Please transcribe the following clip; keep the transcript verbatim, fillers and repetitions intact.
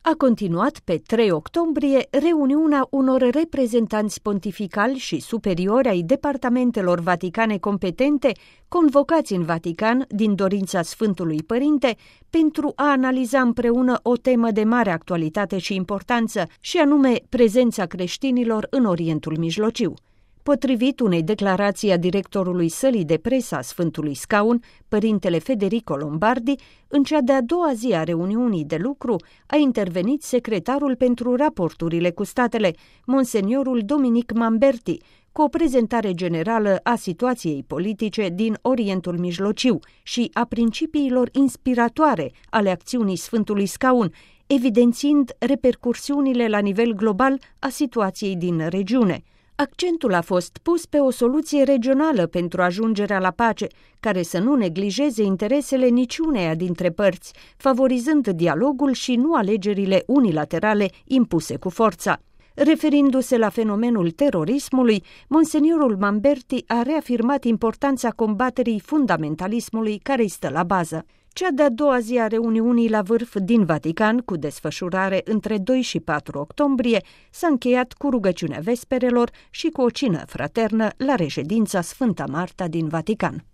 A continuat pe trei octombrie reuniunea unor reprezentanți pontificali și superiori ai departamentelor vaticane competente, convocați în Vatican din dorința Sfântului Părinte, pentru a analiza împreună o temă de mare actualitate și importanță, și anume prezența creștinilor în Orientul Mijlociu. Potrivit unei declarații a directorului sălii de presă a Sfântului Scaun, părintele Federico Lombardi, în cea de-a doua zi a reuniunii de lucru a intervenit secretarul pentru raporturile cu statele, monseniorul Dominic Mamberti, cu o prezentare generală a situației politice din Orientul Mijlociu și a principiilor inspiratoare ale acțiunii Sfântului Scaun, evidențiind repercursiunile la nivel global a situației din regiune. Accentul a fost pus pe o soluție regională pentru ajungerea la pace, care să nu neglijeze interesele niciuneia dintre părți, favorizând dialogul și nu alegerile unilaterale impuse cu forța. Referindu-se la fenomenul terorismului, monseniorul Mamberti a reafirmat importanța combaterii fundamentalismului care îi stă la bază. Cea de-a doua zi a reuniunii la vârf din Vatican, cu desfășurare între doi și patru octombrie, s-a încheiat cu rugăciunea vesperelor și cu o cină fraternă la reședința Sfânta Marta din Vatican.